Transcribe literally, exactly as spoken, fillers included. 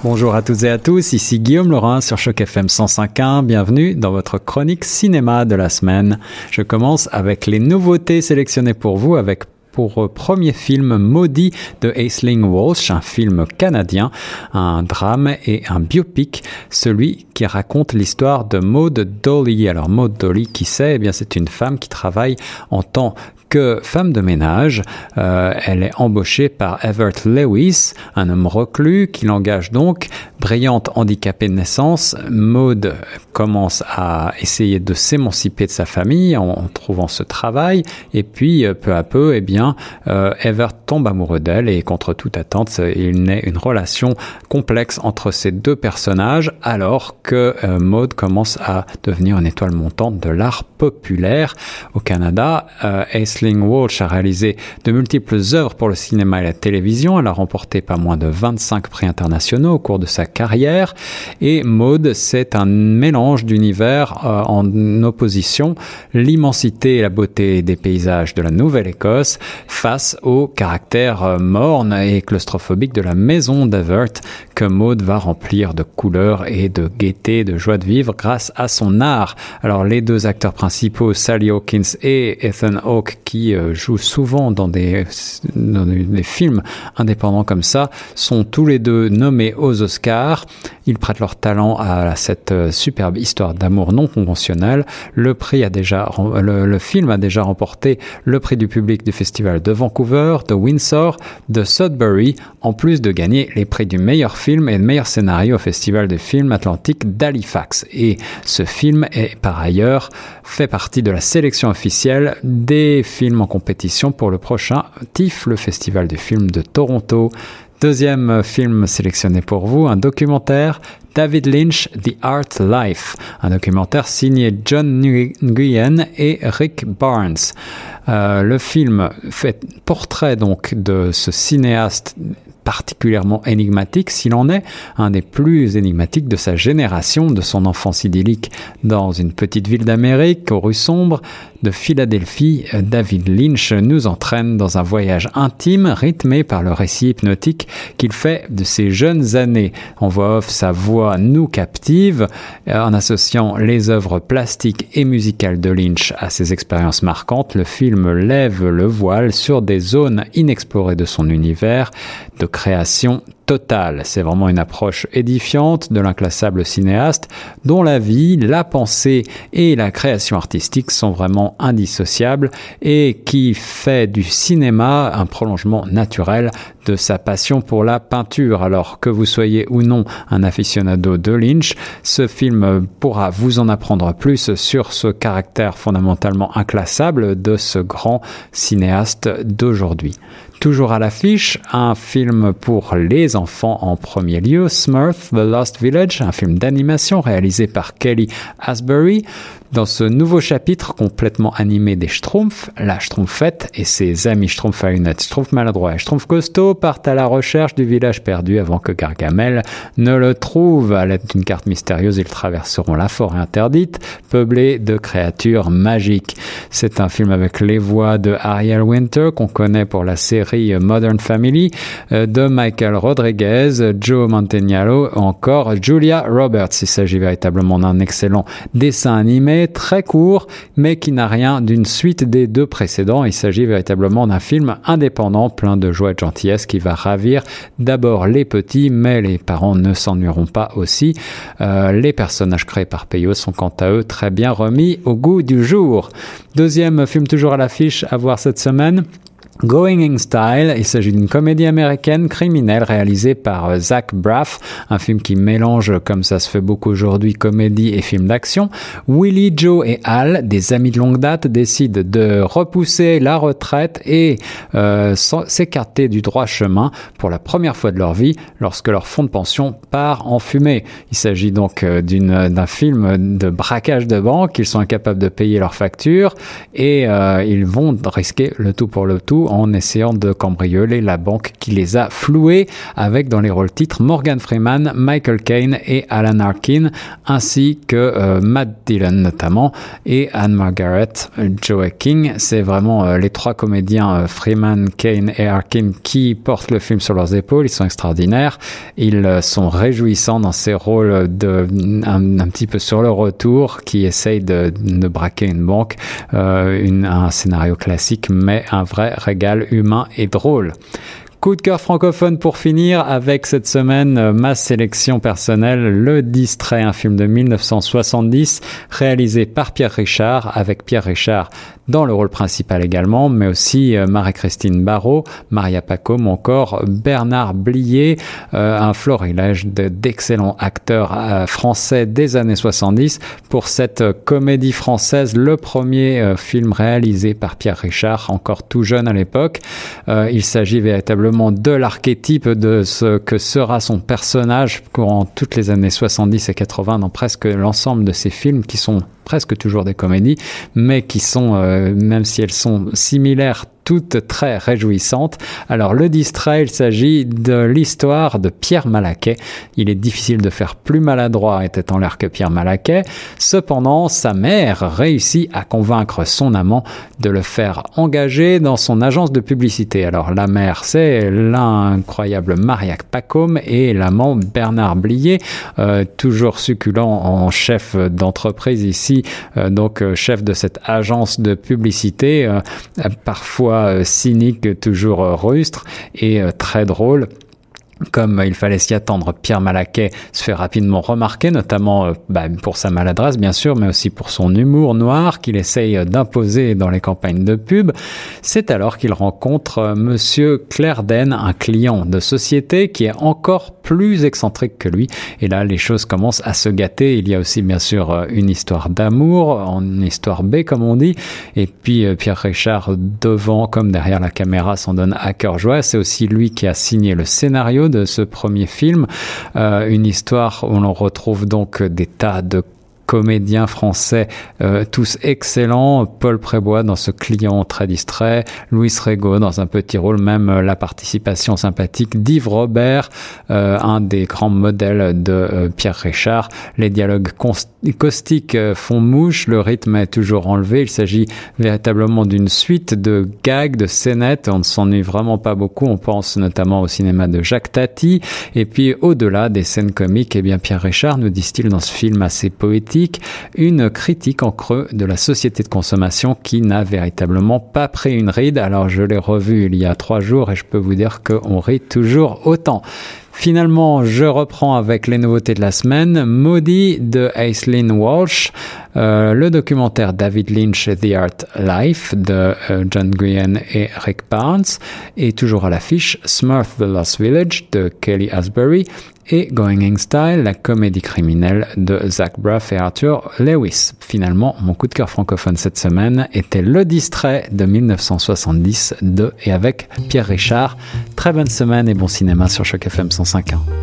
Bonjour à toutes et à tous, ici Guillaume Laurin sur Choc F M cent cinq point un. Bienvenue dans votre chronique cinéma de la semaine. Je commence avec les nouveautés sélectionnées pour vous avec pour premier film Maudit de Aisling Walsh, un film canadien, un drame et un biopic, celui qui raconte l'histoire de Maud Dolly. Alors Maud Dolly, qui c'est ? Eh bien, c'est une femme qui travaille en tant que femme de ménage. Euh, elle est embauchée par Evert Lewis, un homme reclus qui l'engage donc. Brillante handicapée de naissance, Maud commence à essayer de s'émanciper de sa famille en, en trouvant ce travail. Et puis, peu à peu, eh bien, euh, Evert tombe amoureux d'elle et contre toute attente, il naît une relation complexe entre ces deux personnages alors que euh, Maud commence à devenir une étoile montante de l'art populaire. Au Canada, euh, Aisling Walsh a réalisé de multiples œuvres pour le cinéma et la télévision. Elle a remporté pas moins de vingt-cinq prix internationaux au cours de sa carrière. Et Maud, c'est un mélange d'univers euh, en opposition, l'immensité et la beauté des paysages de la Nouvelle-Écosse face au caractère euh, morne et claustrophobique de la maison d'Evert que Maud va remplir de couleurs et de gaieté, de joie de vivre grâce à son art. Alors les deux acteurs principaux, Sally Hawkins et Ethan Hawke, qui euh, jouent souvent dans des, dans des films indépendants comme ça, sont tous les deux nommés aux Oscars. Ils prêtent leur talent à cette euh, superbe histoire d'amour non conventionnelle. Le prix a déjà, le, le film a déjà remporté le prix du public du festival de Vancouver, de Windsor, de Sudbury, en plus de gagner les prix du meilleur film et le meilleur scénario au festival de films atlantique d'Halifax. Et ce film est par ailleurs fait partie de la sélection officielle des films en compétition pour le prochain T I F F, le festival du film de Toronto. Deuxième film sélectionné pour vous, un documentaire, David Lynch, The Art Life, un documentaire signé John Nguyen et Rick Barnes. Euh, le film fait portrait donc de ce cinéaste particulièrement énigmatique, s'il en est, un des plus énigmatiques de sa génération, de son enfance idyllique dans une petite ville d'Amérique, aux rues sombres de Philadelphie. David Lynch nous entraîne dans un voyage intime, rythmé par le récit hypnotique qu'il fait de ses jeunes années. En voix off, sa voix nous captive, en associant les œuvres plastiques et musicales de Lynch à ses expériences marquantes. Le film lève le voile sur des zones inexplorées de son univers, de création totale. C'est vraiment une approche édifiante de l'inclassable cinéaste dont la vie, la pensée et la création artistique sont vraiment indissociables et qui fait du cinéma un prolongement naturel de sa passion pour la peinture. Alors que vous soyez ou non un aficionado de Lynch, ce film pourra vous en apprendre plus sur ce caractère fondamentalement inclassable de ce grand cinéaste d'aujourd'hui. Toujours à l'affiche, un film pour les enfants en premier lieu, Smurf, The Lost Village, un film d'animation réalisé par Kelly Asbury. Dans ce nouveau chapitre complètement animé des Schtroumpfs, la Schtroumpfette et ses amis Schtroumpfs à lunettes, Schtroumpf maladroit et Schtroumpf costaud partent à la recherche du village perdu avant que Gargamel ne le trouve. À l'aide d'une carte mystérieuse, ils traverseront la forêt interdite, peuplée de créatures magiques. C'est un film avec les voix de Ariel Winter, qu'on connaît pour la série Modern Family, de Michael Rodriguez, Joe Manganiello ou encore Julia Roberts. Il s'agit véritablement d'un excellent dessin animé, très court, mais qui n'a rien d'une suite des deux précédents. Il s'agit véritablement d'un film indépendant, plein de joie et de gentillesse, qui va ravir d'abord les petits, mais les parents ne s'ennuieront pas aussi. Euh, les personnages créés par Peyo sont quant à eux très bien remis au goût du jour. Deuxième film toujours à l'affiche à voir cette semaine, Going in Style. Il s'agit d'une comédie américaine criminelle réalisée par Zach Braff, un film qui mélange, comme ça se fait beaucoup aujourd'hui, comédie et film d'action. Willie, Joe et Al, des amis de longue date, décident de repousser la retraite et euh, s'écarter du droit chemin pour la première fois de leur vie lorsque leur fonds de pension part en fumée. Il s'agit donc d'une, d'un film de braquage de banque. Ils sont incapables de payer leurs factures et euh, ils vont risquer le tout pour le tout en essayant de cambrioler la banque qui les a floués, avec dans les rôles titres Morgan Freeman, Michael Caine et Alan Arkin, ainsi que euh, Matt Dillon notamment, et Anne-Margaret Joaquin. C'est vraiment euh, les trois comédiens, euh, Freeman, Caine et Arkin, qui portent le film sur leurs épaules. Ils sont extraordinaires. Ils euh, sont réjouissants dans ces rôles de, un, un petit peu sur le retour, qui essayent de, de braquer une banque. Euh, une, un scénario classique, mais un vrai régal humain et drôle. Coup de cœur francophone pour finir avec cette semaine ma sélection personnelle, Le Distrait, un film de mille neuf cent soixante-dix réalisé par Pierre Richard, avec Pierre Richard dans le rôle principal également, mais aussi euh, Marie-Christine Barrault, Maria Pacôme, encore Bernard Blier, euh, un florilège de, d'excellents acteurs euh, français des années soixante-dix pour cette euh, comédie française, le premier euh, film réalisé par Pierre Richard, encore tout jeune à l'époque. Euh, il s'agit véritablement de l'archétype de ce que sera son personnage courant toutes les années soixante-dix et quatre-vingts dans presque l'ensemble de ses films, qui sont presque toujours des comédies, mais qui sont, euh, même si elles sont similaires, toutes très réjouissantes. Alors, Le Distrait, il s'agit de l'histoire de Pierre Malaquet. Il est difficile de faire plus maladroit était en l'air que Pierre Malaquet. Cependant, sa mère réussit à convaincre son amant de le faire engager dans son agence de publicité. Alors, la mère, c'est l'incroyable Maria Pacôme, et l'amant Bernard Blier, euh, toujours succulent en chef d'entreprise ici, euh, donc euh, chef de cette agence de publicité, euh, parfois cynique, toujours rustre et très drôle. Comme il fallait s'y attendre, Pierre Malaquet se fait rapidement remarquer, notamment euh, bah, pour sa maladresse bien sûr, mais aussi pour son humour noir qu'il essaye d'imposer dans les campagnes de pub. C'est alors qu'il rencontre euh, Monsieur Clerdenne, un client de société qui est encore plus excentrique que lui. Et là, les choses commencent à se gâter. Il y a aussi bien sûr euh, une histoire d'amour, une histoire B comme on dit. Et puis euh, Pierre Richard, devant comme derrière la caméra, s'en donne à cœur joie. C'est aussi lui qui a signé le scénario de ce premier film, euh, une histoire où l'on retrouve donc des tas de comédiens français, euh, tous excellents. Paul Prébois dans ce client très distrait, Louis Rego dans un petit rôle, même euh, la participation sympathique d'Yves Robert, euh, un des grands modèles de euh, Pierre Richard. Les dialogues const- caustiques euh, font mouche, le rythme est toujours enlevé. Il s'agit véritablement d'une suite de gags, de scénettes. On ne s'ennuie vraiment pas beaucoup. On pense notamment au cinéma de Jacques Tati. Et puis au-delà des scènes comiques, eh bien Pierre Richard nous distille dans ce film assez poétique une critique en creux de la société de consommation qui n'a véritablement pas pris une ride. Alors je l'ai revu il y a trois jours et je peux vous dire qu'on rit toujours autant. Finalement, je reprends avec les nouveautés de la semaine. Maudit de Aislinn Walsh, euh, le documentaire David Lynch The Art Life de euh, John Guyen et Rick Barnes, et toujours à l'affiche Smurf The Lost Village de Kelly Asbury, et Going in Style, la comédie criminelle de Zach Braff et Arthur Lewis. Finalement, mon coup de cœur francophone cette semaine était Le Distrait de mille neuf cent soixante-dix de et avec Pierre Richard. Très bonne semaine et bon cinéma sur Choc F M cent cinq point un.